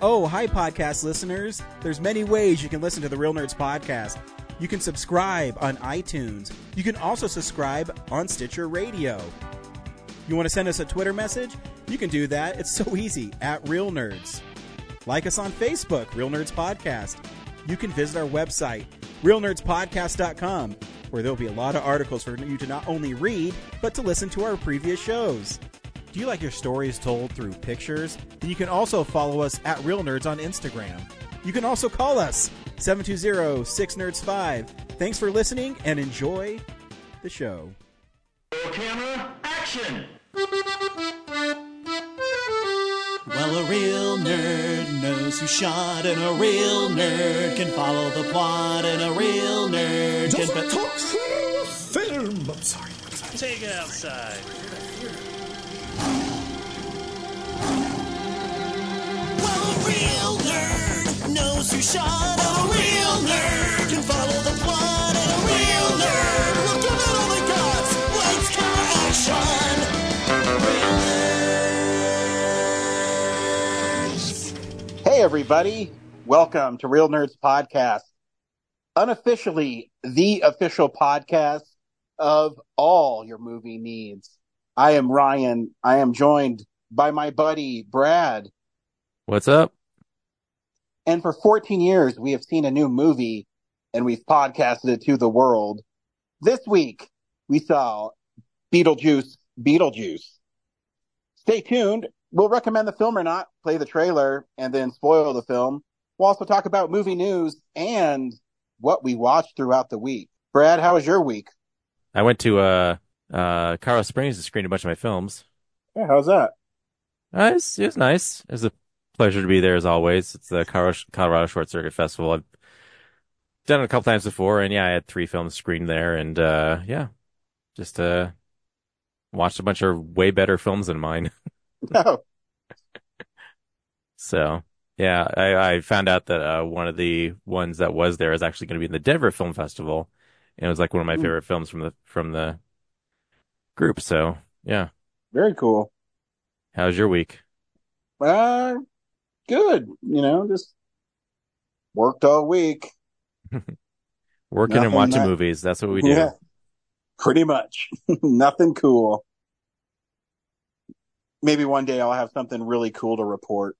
Oh, hi, podcast listeners. There's many ways you can listen to the Real Nerds podcast. You can subscribe on iTunes. You can also subscribe on Stitcher Radio. You want to send us a Twitter message? You can do that. It's so easy, at Real Nerds. Like us on Facebook, Real Nerds Podcast. You can visit our website, realnerdspodcast.com, where there'll be a lot of articles for you to not only read, but to listen to our previous shows. Do you like your stories told through pictures? Then you can also follow us at Real Nerds on Instagram. You can also call us, 720-6nerds5. Thanks for listening and enjoy the show. Camera, action! Well, a real nerd knows who shot, and a real nerd can follow the plot, and a real nerd can... talk film! I'm sorry. Take it outside. Well, a real nerd knows who shot, and a real nerd can follow the plot, and a real nerd will give it all they got. Lights, camera, action! Real nerds. Hey, everybody. Welcome to Real Nerds Podcast. Unofficially, the official podcast of all your movie needs. I am Ryan. I am joined by my buddy, Brad. What's up? And for 14 years, we have seen a new movie and we've podcasted it to the world. This week, we saw Beetlejuice. Stay tuned. We'll recommend the film or not, play the trailer, and then spoil the film. We'll also talk about movie news and what we watched throughout the week. Brad, how was your week? I went to Colorado Springs to screen a bunch of my films. Yeah, how's that? It was nice. It was a pleasure to be there as always. It's the Colorado Short Circuit Festival. I've done it a couple times before, and yeah, I had 3 films screened there, and just watched a bunch of way better films than mine. No. So yeah, I found out that one of the ones that was there is actually going to be in the Denver Film Festival, and it was like one of my favorite films from the group. So yeah, Very cool. how's your week? Good. Just worked all week. Working and Nothing watching that- movies. That's what we do. Yeah, pretty much. Nothing cool. Maybe one day I'll have something really cool to report.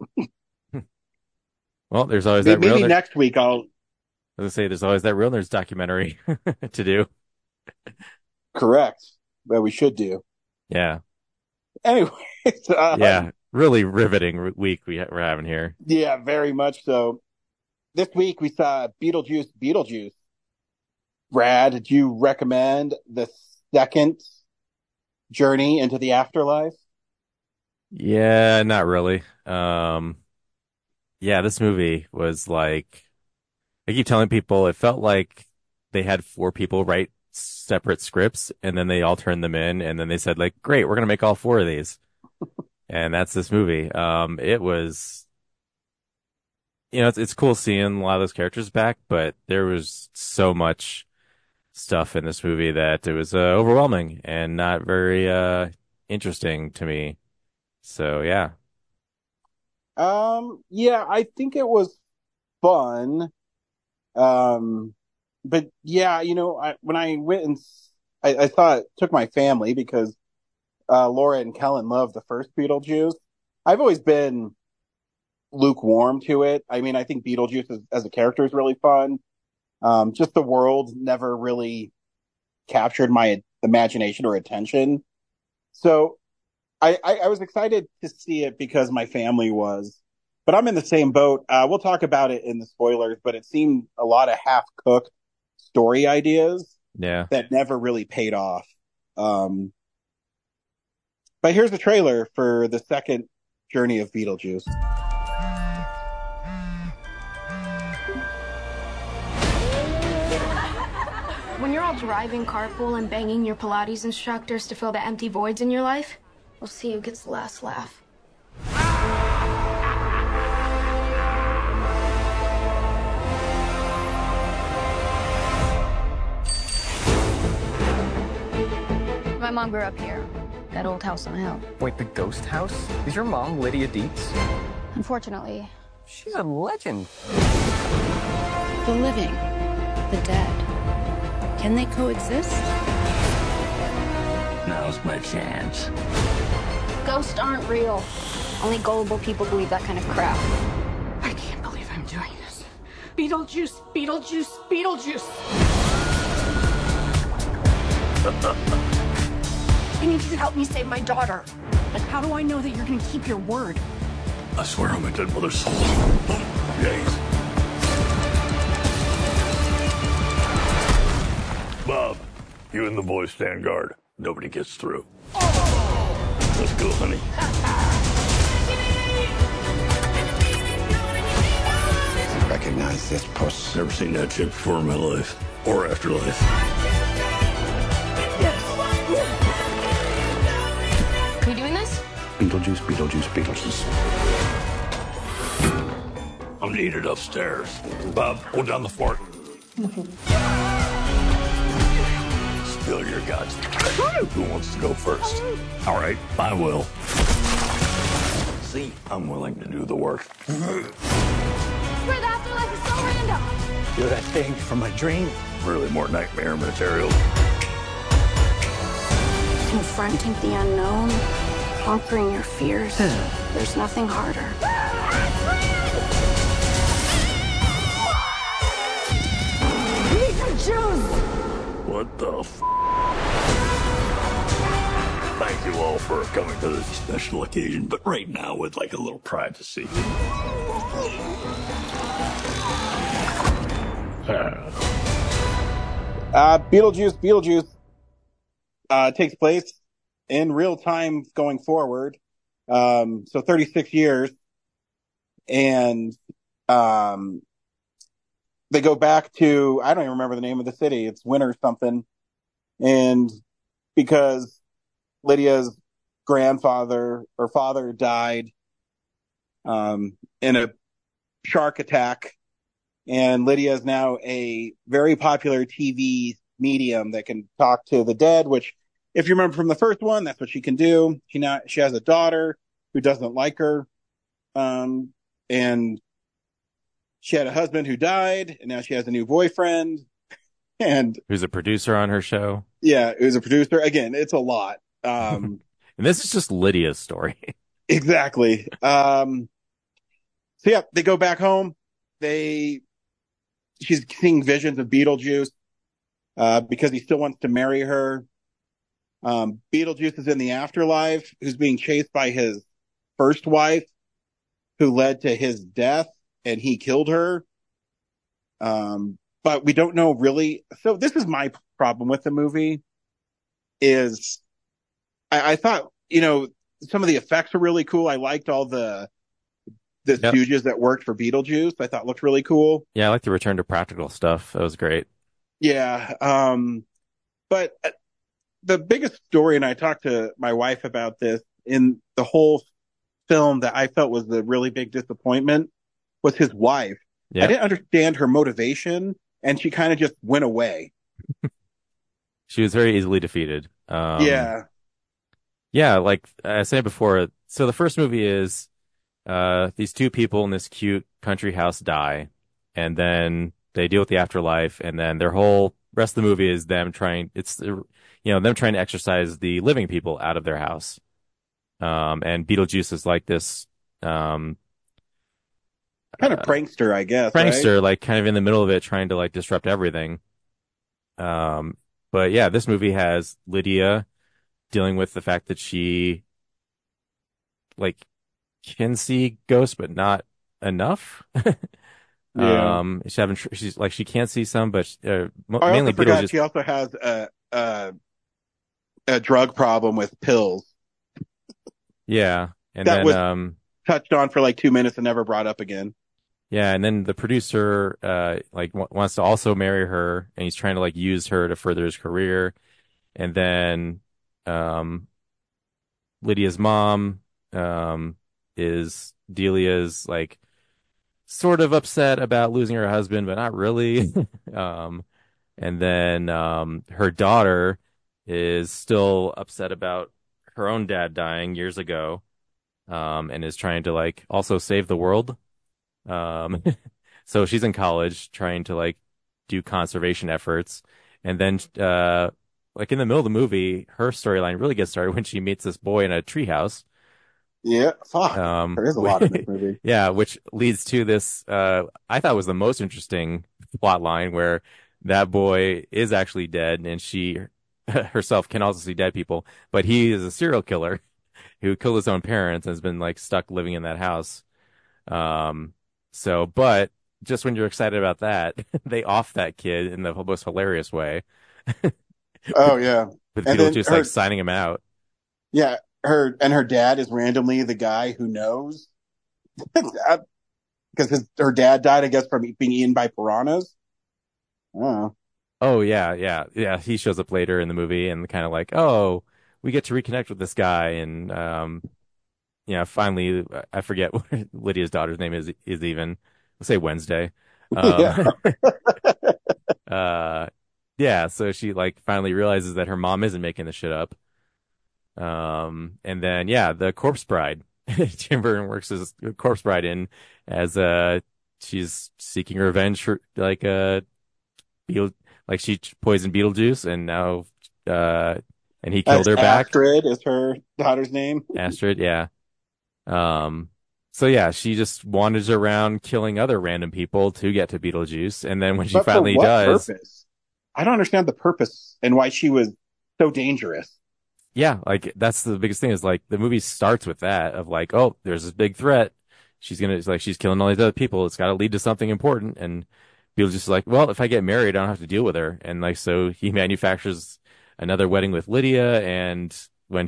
Well, there's always that Maybe Real Nerds. next week I'll... I was gonna say, there's always that Real Nerds documentary to do. Correct. But we should do. Yeah. Anyways. Yeah. Really riveting week we're having here. Yeah, very much so. This week we saw Beetlejuice. Brad, did you recommend the second journey into the afterlife? Yeah, not really. Yeah, this movie was like, I keep telling people it felt like they had 4 people write separate scripts and then they all turned them in and then they said like, great, we're going to make all 4 of these. And that's this movie. It was, it's cool seeing a lot of those characters back, but there was so much stuff in this movie that it was overwhelming and not very interesting to me. So yeah. Yeah, I think it was fun. But yeah, when I went and I took my family because Laura and Kellen loved the first Beetlejuice. I've always been lukewarm to it. I mean, I think Beetlejuice as a character is really fun. Just the world never really captured my imagination or attention. So I was excited to see it because my family was, but I'm in the same boat. We'll talk about it in the spoilers, but it seemed a lot of half-cooked story ideas Yeah. that never really paid off. But here's the trailer for the second journey of Beetlejuice. When you're all driving carpool and banging your Pilates instructors to fill the empty voids in your life, we'll see who gets the last laugh. My mom grew up here, that old house on the hill. Wait, the ghost house? Is your mom Lydia Dietz? Unfortunately, She's a legend. The living, the dead. Can they coexist? Now's my chance. ghosts aren't real. Only gullible people believe that kind of crap. I can't believe I'm doing this. Beetlejuice, Beetlejuice, Beetlejuice. I need you to help me save my daughter. But how do I know that you're going to keep your word? I swear on my dead mother's soul. Days. Bob, you and the boys stand guard. Nobody gets through. Let's go, honey. Recognize this puss. Never seen that chick before in my life. Or afterlife. Are we doing this? Beetlejuice, Beetlejuice, Beetlejuice. I'm needed upstairs. Bob, hold down the fort. Spill your guts. Who wants to go first? All right, I will. See, I'm willing to do the work. Where the afterlife is so random. You're that thing from my dream. Really more nightmare material. Confronting the unknown, conquering your fears. There's nothing harder. What the f? Thank you all for coming to this special occasion, but right now would like a little privacy. Beetlejuice takes place in real time going forward. So 36 years. And they go back to, I don't even remember the name of the city. It's Winter something. And because Lydia's grandfather or father died in a shark attack, and Lydia is now a very popular TV medium that can talk to the dead, which, if you remember from the first one, that's what she can do. She has a daughter who doesn't like her. And she had a husband who died, and now she has a new boyfriend. And who's a producer on her show. Yeah, who's a producer. Again, it's a lot. And this is just Lydia's story. Exactly. So yeah, they go back home. She's seeing visions of Beetlejuice, because he still wants to marry her. Beetlejuice is in the afterlife, who's being chased by his first wife, who led to his death, and he killed her. But we don't know really. So this is my problem with the movie is I thought, some of the effects were really cool. I liked all the stooges that worked for Beetlejuice. I thought looked really cool. Yeah, I like the return to practical stuff. That was great. Yeah. But the biggest story, and I talked to my wife about this, in the whole film that I felt was the really big disappointment was his wife. Yeah. I didn't understand her motivation, and she kind of just went away. She was very easily defeated. Yeah, like I said before, so the first movie is these two people in this cute country house die, and then they deal with the afterlife, and then their whole rest of the movie is them trying to exorcise the living people out of their house. And Beetlejuice is like this kind of prankster, I guess. Prankster, right? Like kind of in the middle of it, trying to like disrupt everything. But yeah, this movie has Lydia dealing with the fact that she like can see ghosts, but not enough. Yeah. She's like, she can't see some, but mainly Beetlejuice. She also has a drug problem with pills. Yeah. And that then was touched on for like 2 minutes and never brought up again. Yeah, and then the producer wants to also marry her, and he's trying to like use her to further his career. And then Lydia's mom is Delia's like sort of upset about losing her husband, but not really. And then her daughter is still upset about her own dad dying years ago. and is trying to like also save the world. Um, so she's in college trying to like do conservation efforts. And then, like in the middle of the movie, her storyline really gets started when she meets this boy in a treehouse. Yeah, fuck. There is a lot in this movie. Yeah, which leads to this, I thought was the most interesting plot line where that boy is actually dead and she herself can also see dead people, but he is a serial killer who killed his own parents and has been like stuck living in that house. But just when you're excited about that, they off that kid in the most hilarious way. Oh yeah. With And people then just her- like signing him out. Yeah, her dad is randomly the guy who knows because her dad died, I guess, from being eaten by piranhas. Oh, Oh yeah. He shows up later in the movie and kind of like, oh, we get to reconnect with this guy, and finally, I forget what Lydia's daughter's name is even. We'll say Wednesday. Yeah. Yeah. So she like finally realizes that her mom isn't making this shit up. And then yeah, the Corpse Bride. Tim Burton works as a Corpse Bride in as she's seeking revenge for like she poisoned Beetlejuice, and now and he killed her back. Astrid is her daughter's name. Astrid, yeah. So yeah, she just wanders around killing other random people to get to Beetlejuice, and then when she But for finally what does, purpose? I don't understand the purpose and why she was so dangerous. yeah, like that's the biggest thing is like the movie starts with that of like, oh, there's this big threat. She's killing all these other people. It's got to lead to something important. And Beetlejuice is like, well, if I get married, I don't have to deal with her. And like, so he manufactures another wedding with Lydia. And when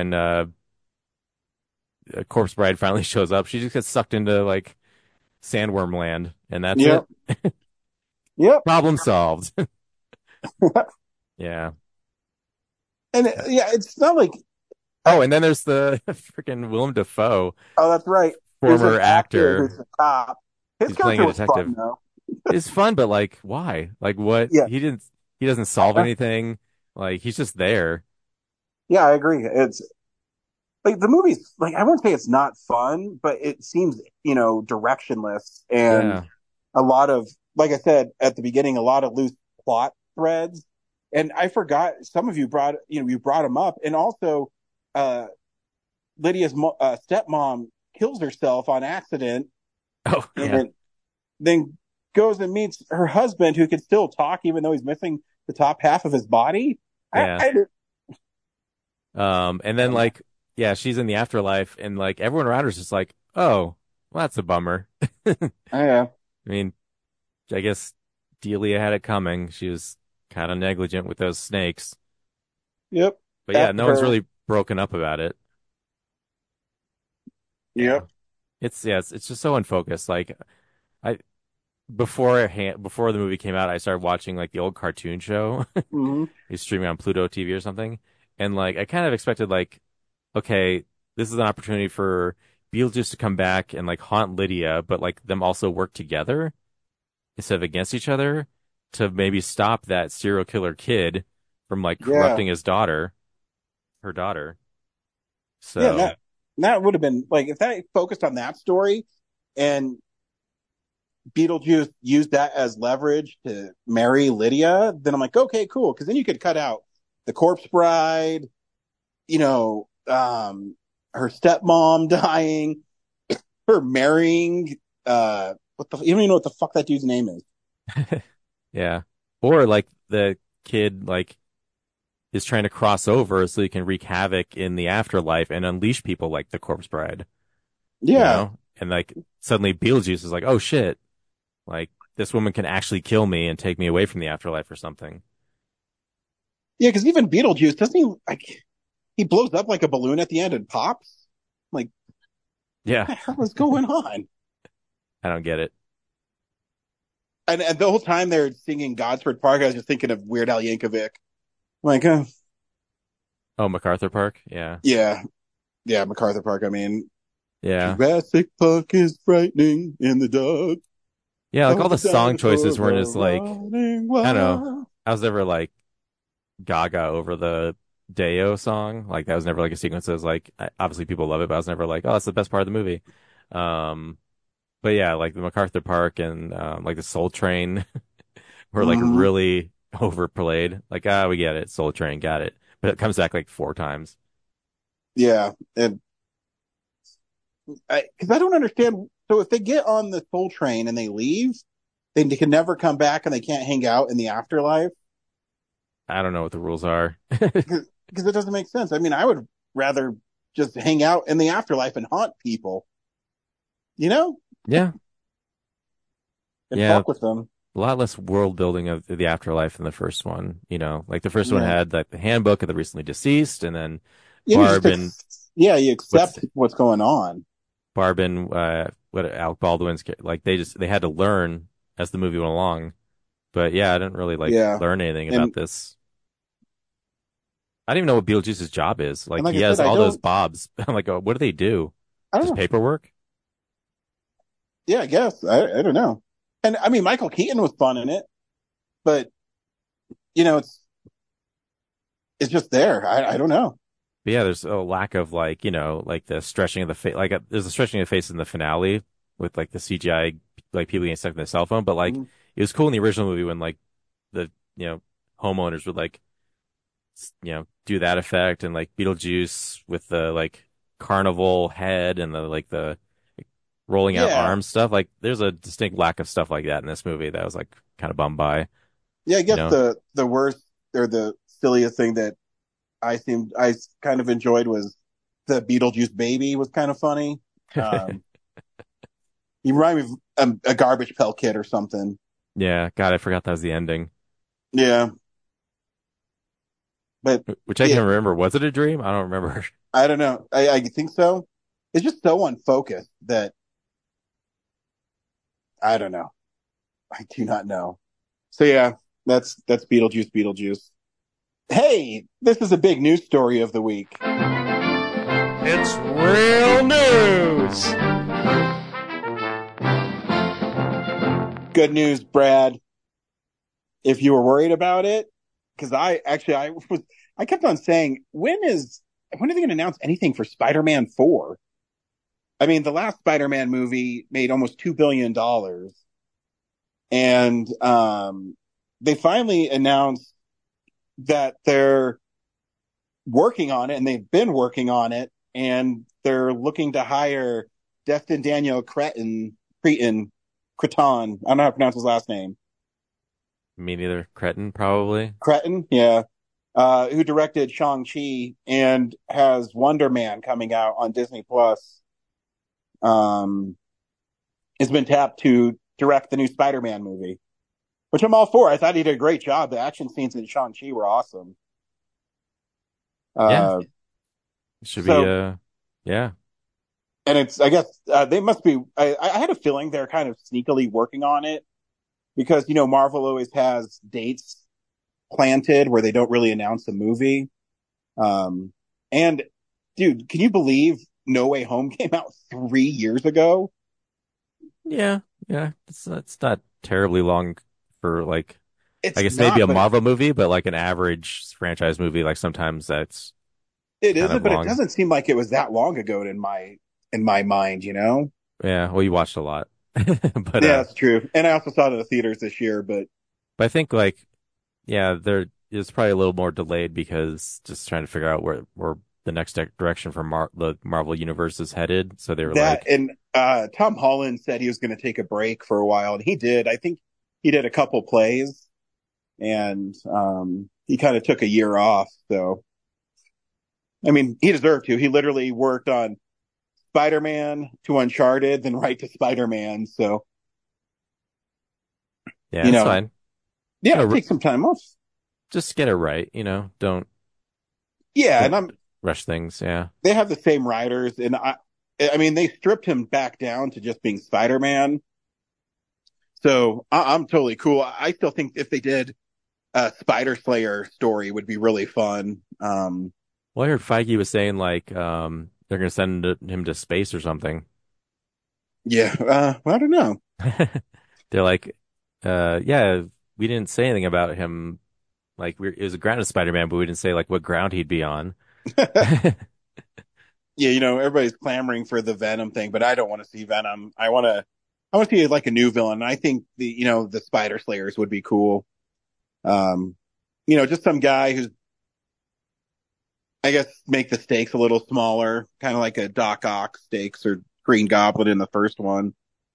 Corpse Bride finally shows up, she just gets sucked into like sandworm land, and that's Yep. it. Yep. Problem solved. Yeah. And yeah, it's not like, Oh, and then there's the freaking Willem Dafoe, oh, that's right. There's former an actor. who's a cop. His He's playing a character was fun, detective. though. It's fun, but like, why? Like, what? Yeah. He doesn't solve anything. Like, he's just there. Yeah, I agree. It's like the movie's like, I wouldn't say it's not fun, but it seems, directionless and Yeah. a lot of, like I said at the beginning, a lot of loose plot threads. And I forgot some of you you brought them up. And also, Lydia's stepmom kills herself on accident Oh, and yeah. then goes and meets her husband who can still talk even though he's missing the top half of his body. Yeah. And then like, yeah, she's in the afterlife, and like everyone around her is just like, oh, well, that's a bummer. Yeah. I mean, I guess Delia had it coming. She was kind of negligent with those snakes. Yep. But yeah, no one's Her- really broken up about it. Yep. It's just so unfocused. Like I before the movie came out, I started watching like the old cartoon show. hmm He's streaming on Pluto TV or something. And like I kind of expected like, okay, this is an opportunity for Beetlejuice to come back and like haunt Lydia, but like them also work together instead of against each other to maybe stop that serial killer kid from like corrupting his daughter, her daughter. So Yeah, that would have been like if that focused on that story and Beetlejuice used that as leverage to marry Lydia, then I'm like, okay, cool. Cause then you could cut out the Corpse Bride, her stepmom dying, her marrying, you don't even know what the fuck that dude's name is. yeah. Or like the kid like is trying to cross over so he can wreak havoc in the afterlife and unleash people like the Corpse Bride. Yeah. And like suddenly Beetlejuice is like, oh shit, like this woman can actually kill me and take me away from the afterlife or something. Yeah. Cause even Beetlejuice, doesn't he blows up like a balloon at the end and pops? Like, what the Yeah, hell is going on? I don't get it. And the whole time they're singing Godsford Park, I was just thinking of Weird Al Yankovic. Like, Oh, MacArthur Park. Yeah, yeah, MacArthur Park. I mean, yeah, Jurassic Park is frightening in the dark. yeah. Like all the Oh, song choices weren't dinosaurs as like running I don't know. wild. I was never like gaga over the Deo song. Like that was never like a sequence that was like obviously people love it, but I was never like, oh, that's the best part of the movie. Um, but yeah, like the MacArthur Park and like the Soul Train were like Hmm. really overplayed. Like, we get it, Soul Train, got it. But it comes back like four times. Yeah, and because I don't understand. So if they get on the Soul Train and they leave, they can never come back and they can't hang out in the afterlife I don't know what the rules are. because it doesn't make sense. I mean, I would rather just hang out in the afterlife and haunt people, you know, Yeah, and yeah, fuck with them. a lot less world building of the afterlife than the first one. You know, like the first one Yeah, had like the handbook of the recently deceased, and then yeah, Barb and you what's accept what's going on. Barb and what Alec Baldwin's like they had to learn as the movie went along. But yeah, I didn't really like Yeah, learn anything about and this. I don't even know what Beetlejuice's job is. Like like he I has said, all those bobs. I'm like, oh, what do they do? I don't Just know. paperwork? Yeah, I guess I don't know. And I mean, Michael Keaton was fun in it, but it's just there. I don't know. But yeah, there's a lack of like, like the stretching of the face. Like there's a stretching of the face in the finale with like the CGI, like people getting stuck in the cell phone. But like Mhm. it was cool in the original movie when like the, homeowners would like, do that effect and like Beetlejuice with the like carnival head and the like the rolling out Yeah, arms stuff. Like there's a distinct lack of stuff like that in this movie that I was like kind of bummed by, yeah. I you guess know? the worst or the silliest thing that I kind of enjoyed was the Beetlejuice baby was kind of funny. Um, he reminded me of a Garbage Pail Kid or something. Yeah. God, I forgot that was the ending, Yeah, but which I yeah, can remember. Was it a dream? I don't remember. I don't know. I think so. It's just so unfocused that I don't know. I do not know. So yeah, that's Beetlejuice. Beetlejuice. Hey, this is a big news story of the week. It's real news. Good news, Brad. If you were worried about it, because I kept on saying, when are they going to announce anything for Spider-Man 4? I mean, the last Spider-Man movie made almost $2 billion, and they finally announced that they're working on it, and they've been working on it, and they're looking to hire Destin Daniel Cretton. I don't know how to pronounce his last name. Me neither. Cretin, probably. Cretton, yeah. Who directed Shang-Chi and has Wonder Man coming out on Disney Plus. Has been tapped to direct the new Spider-Man movie, which I'm all for. I thought he did a great job. The action scenes in Shang-Chi were awesome. Yeah. Uh, It should be, so, yeah. and I guess, they must be, I had a feeling they're kind of sneakily working on it because, Marvel always has dates planted where they don't really announce the movie. And dude, can you believe No Way Home came out 3 years ago? Yeah. Yeah. It's not terribly long for like, I It's guess maybe not, a but Marvel movie, but like an average franchise movie, like sometimes that's it kind isn't, of but it long. doesn't seem like it was that long ago in my mind, Yeah. Well, you watched a lot, but, Yeah, that's true. And I also saw it in the theaters this year, but I think like, yeah, there is probably a little more delayed because just trying to figure out where the next direction for the Marvel universe is headed. So they were that like, and Tom Holland said he was going to take a break for a while, and he did. I think he did a couple plays, and he kind of took a year off. So, I mean, he deserved to. He literally worked on Spider-Man to Uncharted, then right to Spider-Man. So, yeah, you it's know, fine. yeah, No, take some time off. just get it right. Yeah, and Don't rush things. Yeah. they have the same writers, and I mean, they stripped him back down to just being Spider-Man. So I'm totally cool. I still think if they did a Spider Slayer story would be really fun. Well, I heard Feige was saying like, they're going to send him to space or something. Yeah, well, I don't know. They're like, yeah, we didn't say anything about him Like it was a grounded Spider-Man, but we didn't say like what ground he'd be on. Yeah, everybody's clamoring for the Venom thing, but I don't want to see Venom. I want to see like a new villain. I think the Spider Slayers would be cool. Just some guy who's, I guess, make the stakes a little smaller, kind of like a Doc Ock stakes or Green Goblin in the first one.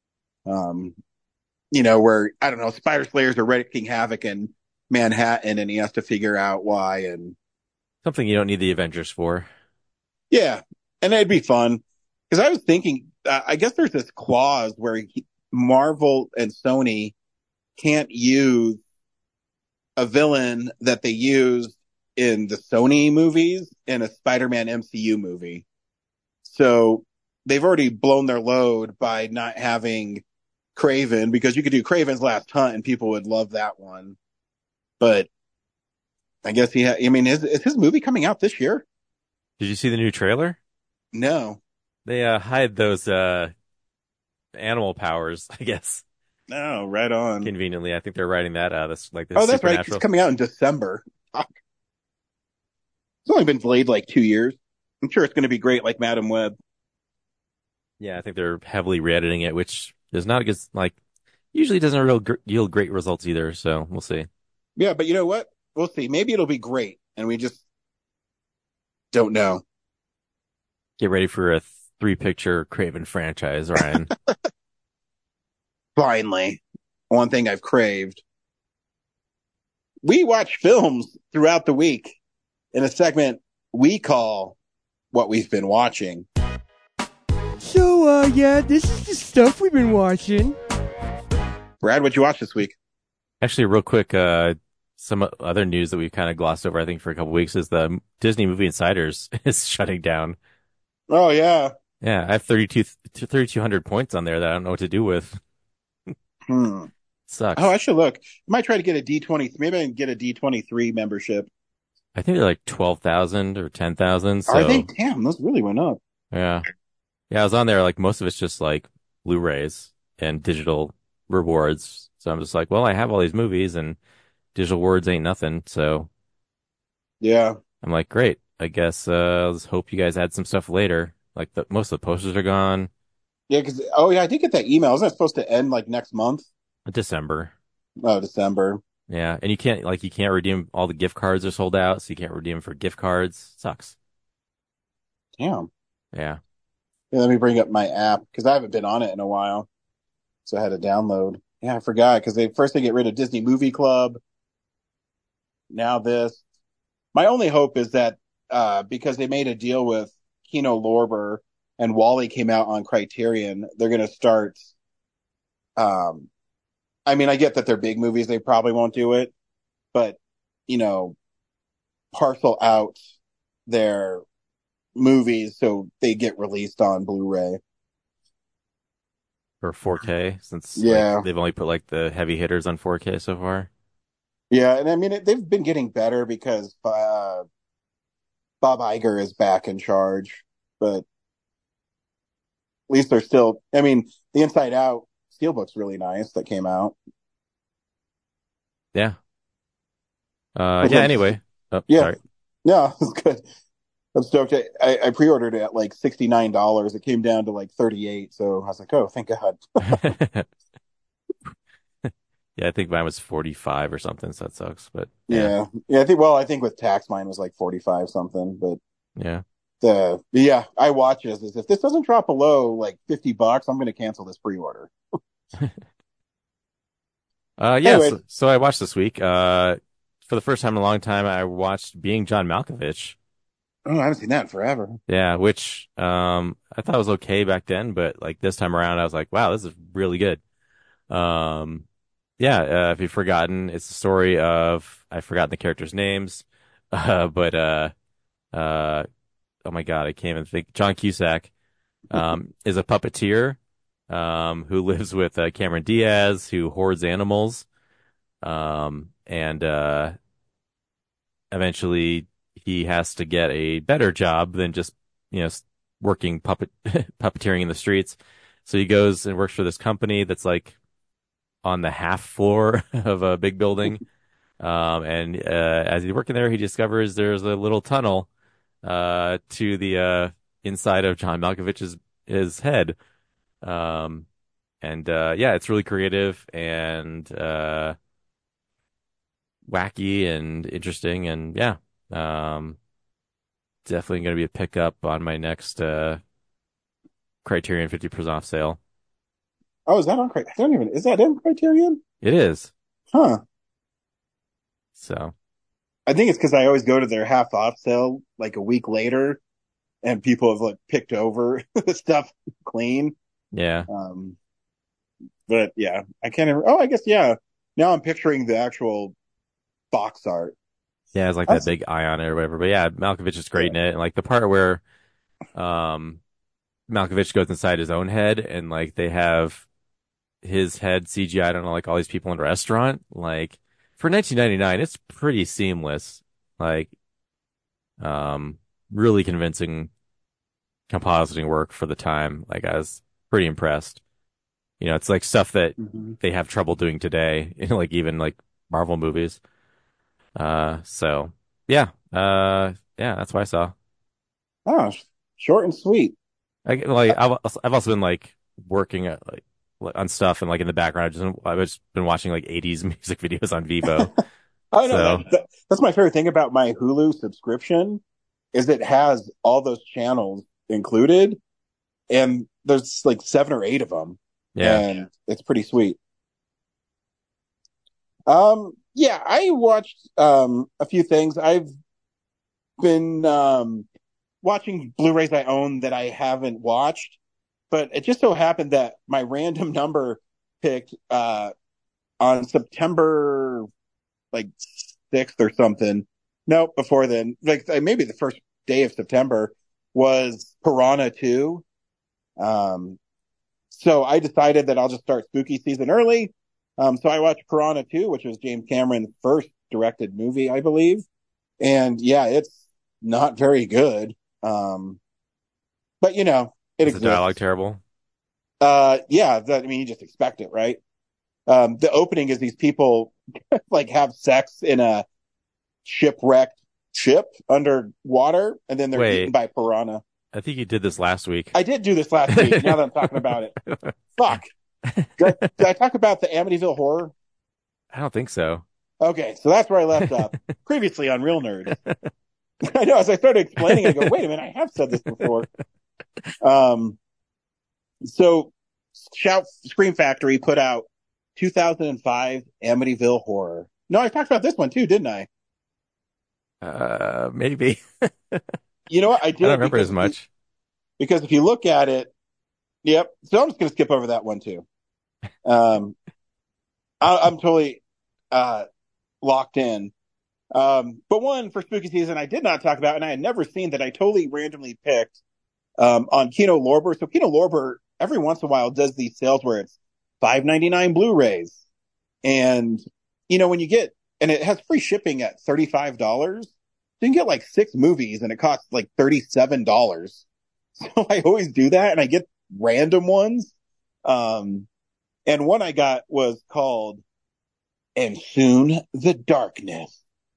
Where, I don't know, Spider Slayers are wreaking havoc in Manhattan and he has to figure out why. And Something you don't need the Avengers for. yeah, and it'd be fun. Because I was thinking, I guess there's this clause where Marvel and Sony can't use a villain that they used in the Sony movies in a Spider-Man MCU movie. So they've already blown their load by not having Kraven, because you could do Kraven's Last Hunt and people would love that one. But I guess is his movie coming out this year? Did you see the new trailer? No. They hide those animal powers, I guess. No, right on. Conveniently, I think they're writing that this Oh, that's right. It's coming out in December. Fuck. It's only been delayed like 2 years. I'm sure it's going to be great, like Madam Web. Yeah, I think they're heavily re-editing it, which is not a good, usually doesn't yield great results either. So we'll see. Yeah, but you know what? We'll see. Maybe it'll be great, and we just don't know. Get ready for a 3-picture Kraven franchise, Ryan. Finally, one thing I've craved. We watch films throughout the week in a segment we call What We've Been Watching. So, this is the stuff we've been watching. Brad, what'd you watch this week? Actually, real quick, some other news that we've kind of glossed over, I think, for a couple weeks is the Disney Movie Insiders is shutting down. Oh, yeah. Yeah, I have 3,200 points on there that I don't know what to do with. Sucks. Oh, I should look. I might try to get a D23. Maybe I can get a D23 membership. I think they're like 12,000 or 10,000. So. Are they? Damn, those really went up. Yeah. Yeah, I was on there, most of it's just Blu-rays and digital rewards. So I'm just like, well, I have all these movies and digital rewards ain't nothing. So yeah, I'm like, great. I guess, let's hope you guys add some stuff later. Most of the posters are gone. Yeah, I did get that email. Isn't that supposed to end next month? December. Oh, December. Yeah. And you can't redeem, all the gift cards are sold out. So you can't redeem for gift cards. Sucks. Damn. Yeah. Let me bring up my app because I haven't been on it in a while. So I had to download. Yeah, I forgot because they get rid of Disney Movie Club. Now this. My only hope is that because they made a deal with Kino Lorber and Wall-E came out on Criterion, they're going to start. I get that they're big movies. They probably won't do it, but parcel out their movies so they get released on Blu-ray or 4K, since they've only put the heavy hitters on 4K so far. Yeah, and they've been getting better because Bob Iger is back in charge, but at least they're still. The Inside Out Steelbook's really nice that came out. Yeah. Anyway. Oh, yeah. Sorry. Yeah, it's good. I'm stoked. I pre-ordered it at $69. It came down to $38. So I was like, oh, thank God. Yeah, I think mine was 45 or something. So that sucks. But yeah. I think with tax, mine was 45 something. But yeah. I watch it as if this doesn't drop below $50, I'm going to cancel this pre-order. Anyway. So I watched this week. For the first time in a long time, I watched Being John Malkovich. Oh, I haven't seen that in forever. Yeah, which I thought was okay back then, but this time around, I was like, wow, this is really good. If you've forgotten, it's the story of, I've forgotten the characters' names, but oh my God, I can't even think. John Cusack is a puppeteer who lives with Cameron Diaz, who hoards animals, and eventually he has to get a better job than just working puppeteering in the streets. So he goes and works for this company that's on the half floor of a big building. And as he's working there, he discovers there's a little tunnel to the inside of John Malkovich's his head. And yeah, it's really creative and wacky and interesting, and yeah, definitely going to be a pickup on my next Criterion 50% off sale. Oh, is that on Criterion? I don't even. Is that in Criterion? It is. Huh. So I think it's because I always go to their half off sale like a week later, and people have like picked over the stuff clean. yeah, But yeah, I can't even. Oh, I guess yeah. Now I'm picturing the actual box art. yeah, it's like that big eye on it or whatever. But yeah, Malkovich is great in it, and like the part where Malkovich goes inside his own head, and like they have his head CGI. I don't know, like all these people in a restaurant. Like for 1999, it's pretty seamless. Like, really convincing compositing work for the time. Like I was pretty impressed. You know, it's like stuff that they have trouble doing today, you know, like even like Marvel movies. So yeah, yeah, that's what I saw. Oh, short and sweet. I've also been like working at, like on stuff and like in the background. I've just been watching like 80s music videos on Vivo. Oh no, So that's my favorite thing about my Hulu subscription is it has all those channels included, and there's like 7 or 8 of them. yeah, And it's pretty sweet. Yeah, I watched a few things. I've been watching Blu-rays I own that I haven't watched, but it just so happened that my random number picked on September like 6th or something. No, before then, like maybe the first day of September was Piranha 2. So I decided that I'll just start spooky season early. So I watched Piranha 2, which was James Cameron's first directed movie, I believe. And yeah, it's not very good. But you know, it is the exists. dialogue terrible? Yeah, I mean, you just expect it, right? The opening is these people like have sex in a shipwrecked ship underwater, and then they're eaten by piranha. I think you did this last week. I did do this last week. Now that I'm talking about it, fuck. Did I talk about the Amityville Horror? I don't think so. Okay, so that's where I left off previously on Real Nerd. I know, as I started explaining, I go, wait a minute, I have said this before. So Scream Factory put out 2005 Amityville Horror. No, I talked about this one too, didn't I? Maybe. You know what? I did. I don't remember as much. Because if you look at it, yep. So I'm just going to skip over that one too. I'm totally locked in. But one for spooky season I did not talk about, and I had never seen, that I totally randomly picked on Kino Lorber. So Kino Lorber every once in a while does these sales where it's $5.99 Blu-rays, and you know when you get, and it has free shipping at $35. So you can get like 6 movies, and it costs like $37. So I always do that, and I get random ones. And one I got was called "And Soon the Darkness."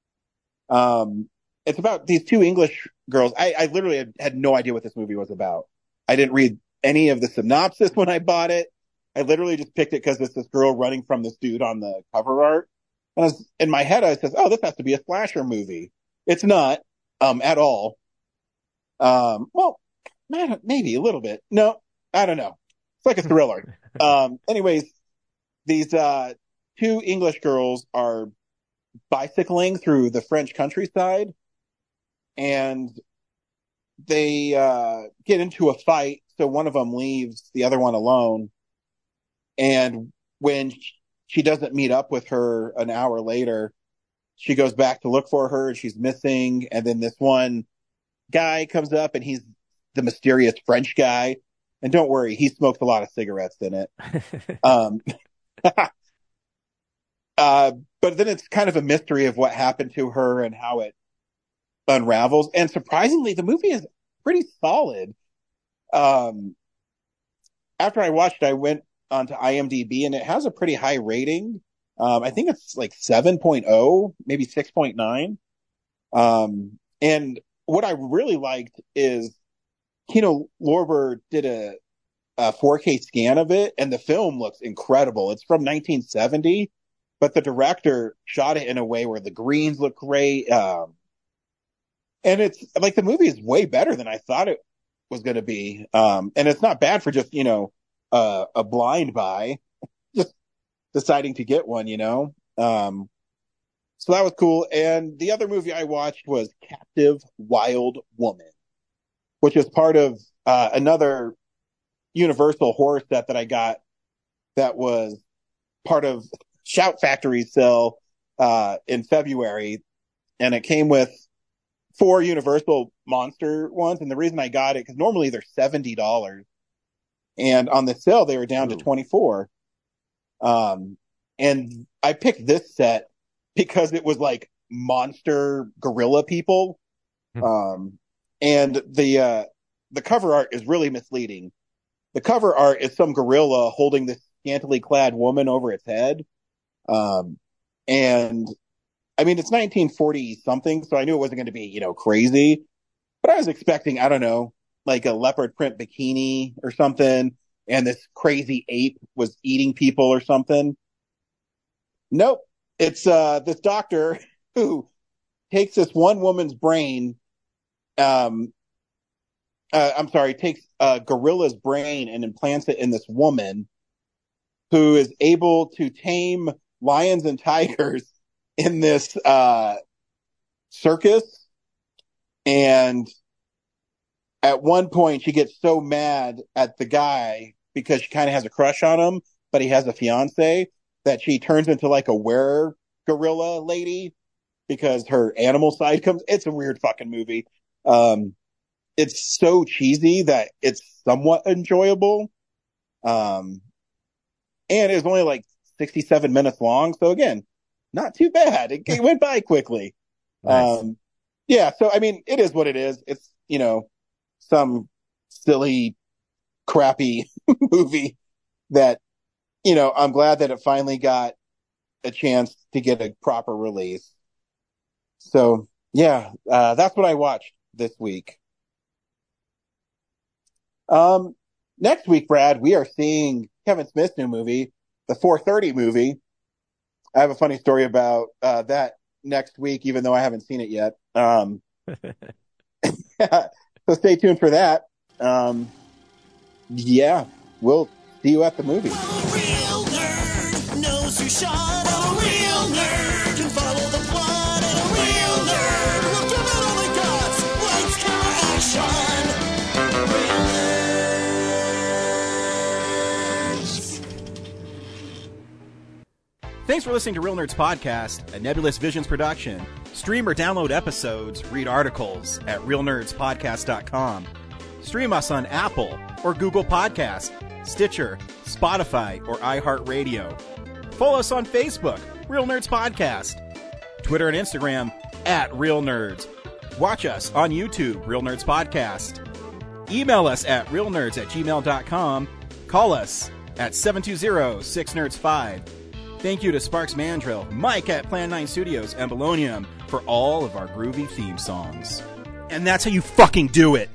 It's about these 2 English girls. I literally had no idea what this movie was about. I didn't read any of the synopsis when I bought it. I literally just picked it because it's this girl running from this dude on the cover art. And in my head, I said, oh, this has to be a slasher movie. It's not, at all. Well, maybe a little bit. No, I don't know. It's like a thriller. Anyways, these 2 English girls are bicycling through the French countryside, and they get into a fight. So one of them leaves the other one alone. And when she doesn't meet up with her an hour later, she goes back to look for her, and she's missing. And then this one guy comes up, and he's the mysterious French guy. And don't worry, he smokes a lot of cigarettes in it. But then it's kind of a mystery of what happened to her and how it unravels. And surprisingly, the movie is pretty solid. After I watched it, I went onto IMDb, and it has a pretty high rating. I think it's like 7.0, maybe 6.9. And what I really liked is Kino Lorber did a 4K scan of it, and the film looks incredible. It's from 1970, but the director shot it in a way where the greens look great. And it's like the movie is way better than I thought it was going to be. And it's not bad for just, a blind buy, just deciding to get one, So that was cool. And the other movie I watched was Captive Wild Woman, which is part of another Universal horror set that I got that was part of Shout Factory's sale in February. And it came with 4 Universal monster ones. And the reason I got it, because normally they're $70. And on the sale, they were down to $24. And I picked this set because it was like monster gorilla people. And the cover art is really misleading. The cover art is some gorilla holding this scantily clad woman over its head. And I mean, it's 1940 something, so I knew it wasn't going to be, crazy, but I was expecting, I don't know, like a leopard print bikini or something. And this crazy ape was eating people or something. Nope. It's, this doctor who takes this one woman's brain, takes a gorilla's brain and implants it in this woman who is able to tame lions and tigers in this circus. And at one point she gets so mad at the guy because she kind of has a crush on him, but he has a fiance, that she turns into like a were-gorilla lady because her animal side comes. It's a weird fucking movie. It's so cheesy that it's somewhat enjoyable. And it was only like 67 minutes long. So again, not too bad. It went by quickly. Nice. Yeah. So, I mean, it is what it is. It's, some silly, crappy movie that, I'm glad that it finally got a chance to get a proper release. So yeah, that's what I watched this week. Next week, Brad, we are seeing Kevin Smith's new movie, the 4:30 movie. I have a funny story about that next week, even though I haven't seen it yet. So stay tuned for that. Yeah, we'll see you at the movie. A real nerd knows who shot. A real nerd can follow the plot. And a real nerd will give it all they got. Lights, camera, action. Real nerds. Thanks for listening to Real Nerds Podcast, a Nebulous Visions production. Stream or download episodes, read articles at realnerdspodcast.com. Stream us on Apple or Google Podcast, Stitcher, Spotify, or iHeartRadio. Follow us on Facebook, Real Nerds Podcast, Twitter and Instagram at Real Nerds. Watch us on YouTube, Real Nerds Podcast. Email us at realnerds@gmail.com. Call us at 720-6nerds5. Thank you to Sparks Mandrill, Mike at Plan 9 Studios, and Bolognium for all of our groovy theme songs. And that's how you fucking do it!